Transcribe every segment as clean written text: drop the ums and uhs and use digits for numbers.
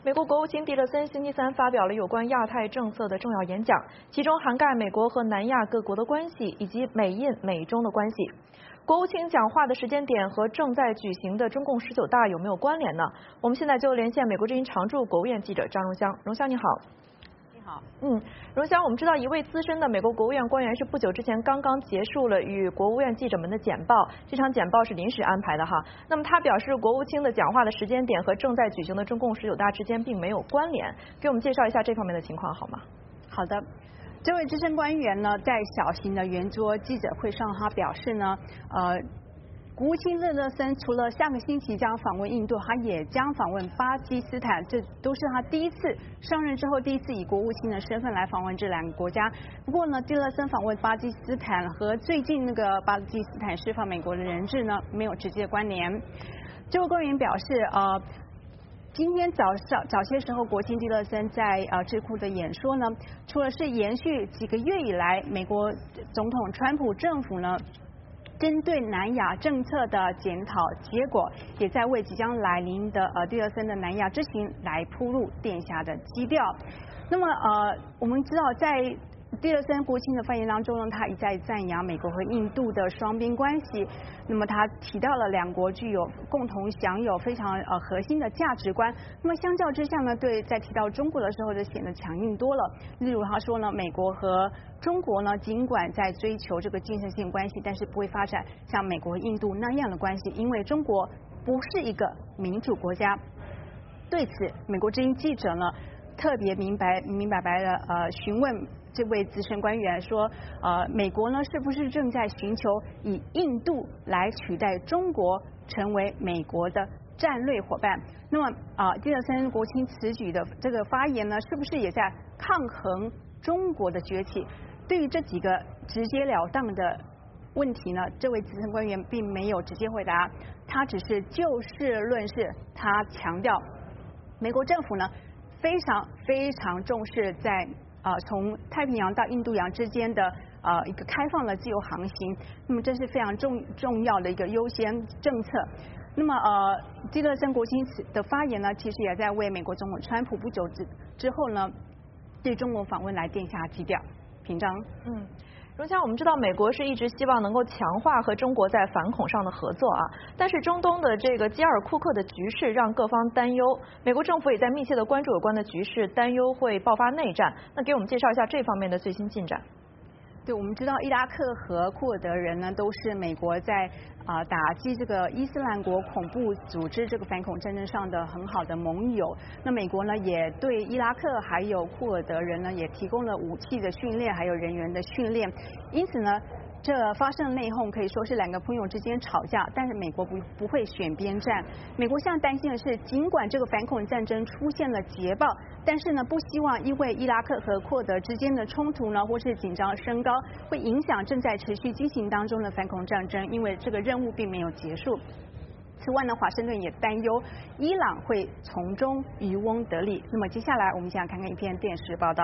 美国国务卿蒂勒森星期三发表了有关亚太政策的重要演讲，其中涵盖美国和南亚各国的关系以及美印、美中的关系。国务卿讲话的时间点和正在举行的中共19大有没有关联呢？我们现在就连线美国之音常驻国务院记者张荣香。荣香你好。 好， 荣香，我们知道一位资深的美国国务院官员是不久之前刚刚结束了与国务院记者们的简报，这场简报是临时安排的哈。那么他表示，国务卿的讲话的时间点和正在举行的中共19大之间并没有关联，给我们介绍一下这方面的情况好吗？ 好的。这位资深官员呢，在小型的圆桌记者会上，他表示呢，国务卿蒂勒森除了下个星期将访问印度，他也将访问巴基斯坦，这都是他第一次上任之后第一次以国务卿的身份来访问这两个国家。不过呢，蒂勒森访问巴基斯坦和最近那个巴基斯坦释放美国的人质呢没有直接关联。这位官员表示，今天早些时候，国务卿蒂勒森在智库的演说呢，除了是延续几个月以来美国总统川普政府呢针对南亚政策的检讨结果，也在为即将来临的蒂勒森的南亚之行来铺路奠下的基调。那么我们知道在蒂勒森国务卿的发言当中呢，他一再赞扬美国和印度的双边关系。那么他提到了两国具有共同享有非常核心的价值观。那么相较之下呢，在提到中国的时候就显得强硬多了。例如他说呢，美国和中国呢尽管在追求这个建设性关系，但是不会发展像美国、印度那样的关系，因为中国不是一个民主国家。对此，美国之音记者呢特别明白的询问这位资深官员说，美国呢是不是正在寻求以印度来取代中国成为美国的战略伙伴？那么蒂勒森国务卿此举的这个发言呢，是不是也在抗衡中国的崛起？对于这几个直截了当的问题呢，这位资深官员并没有直接回答，他只是就事论事。他强调，美国政府呢非常重视在从太平洋到印度洋之间的一个开放的自由航行，那么这是非常重要的一个优先政策。那么蒂勒森国务卿的发言呢，其实也在为美国总统川普不久之后呢对中国访问来奠下基调。平章。 荣香，我们知道美国是一直希望能够强化和中国在反恐上的合作啊，但是中东的这个基尔库克的局势让各方担忧，美国政府也在密切的关注有关的局势，担忧会爆发内战。那给我们介绍一下这方面的最新进展。 对，我们知道伊拉克和库尔德人呢，都是美国在打击这个伊斯兰国恐怖组织这个反恐战争上的很好的盟友。那美国呢，也对伊拉克还有库尔德人呢，也提供了武器的训练，还有人员的训练。因此呢，这发生内讧可以说是两个朋友之间吵架，但是美国不会选边站。美国现在担心的是，尽管这个反恐战争出现了捷报，但是呢，不希望因为伊拉克和库尔德之间的冲突呢，或是紧张升高，会影响正在持续进行当中的反恐战争，因为这个任务并没有结束。此外呢，华盛顿也担忧伊朗会从中渔翁得利。那么接下来我们想看看一篇电视报道。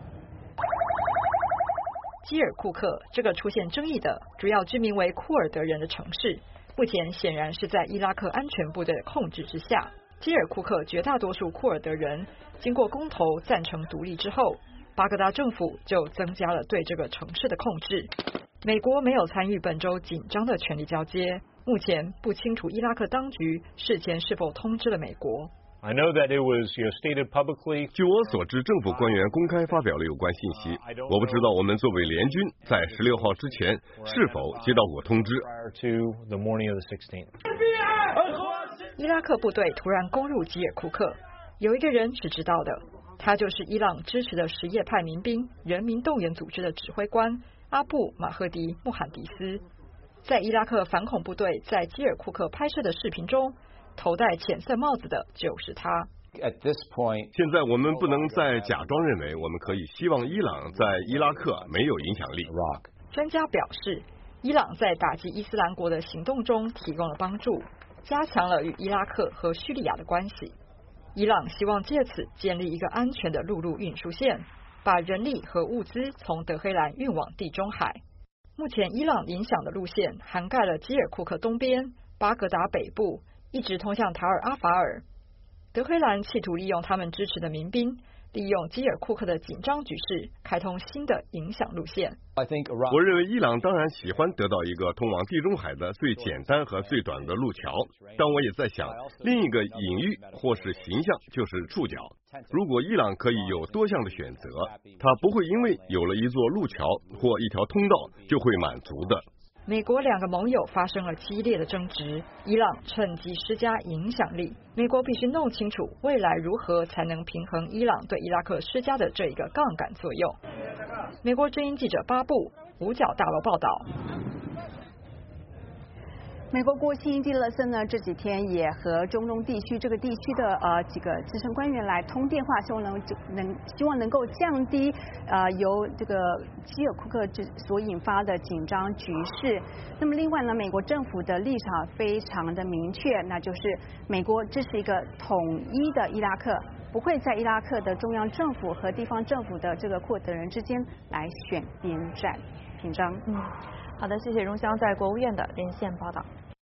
基尔库克这个出现争议的主要居民为库尔德人的城市，目前显然是在伊拉克安全部队的控制之下。基尔库克绝大多数库尔德人经过公投赞成独立之后，巴格达政府就增加了对这个城市的控制。美国没有参与本周紧张的权力交接，目前不清楚伊拉克当局事前是否通知了美国。 I know that it was stated publicly. 据我所知，政府官员公开发表了有关信息。我不知道我们作为联军在16号之前是否接到过通知。 伊拉克部队突然攻入基尔库克，有一个人是知道的，他就是伊朗支持的什叶派民兵人民动员组织的指挥官阿布马赫迪穆罕迪斯。在伊拉克反恐部队在基尔库克拍摄的视频中，头戴浅色帽子的就是他。 现在我们不能再假装认为我们可以希望伊朗在伊拉克没有影响力。 专家表示，伊朗在打击伊斯兰国的行动中提供了帮助，加强了与伊拉克和叙利亚的关系。伊朗希望借此建立一个安全的陆路运输线，把人力和物资从德黑兰运往地中海。目前伊朗影响的路线涵盖了基尔库克东边、巴格达北部，一直通向塔尔阿法尔。 德黑兰企图利用他们支持的民兵，利用基尔库克的紧张局势，开通新的影响路线。 我认为伊朗当然喜欢得到一个通往地中海的最简单和最短的路桥，但我也在想，另一个隐喻或是形象就是触角。如果伊朗可以有多项的选择，它不会因为有了一座路桥或一条通道就会满足的。 美国2个盟友发生了激烈的争执，伊朗趁机施加影响力。美国必须弄清楚未来如何才能平衡伊朗对伊拉克施加的这一个杠杆作用。美国之音记者巴布五角大楼报道。 美国国务卿蒂勒森呢这几天也和中东地区这个地区的几个资深官员来通电话，希望能够降低由这个基尔库克所引发的紧张局势。那么另外呢，美国政府的立场非常的明确，那就是美国支持一个统一的伊拉克，不会在伊拉克的中央政府和地方政府的这个库尔德人之间来选边站。品章。 好的，谢谢荣香在国务院的连线报道。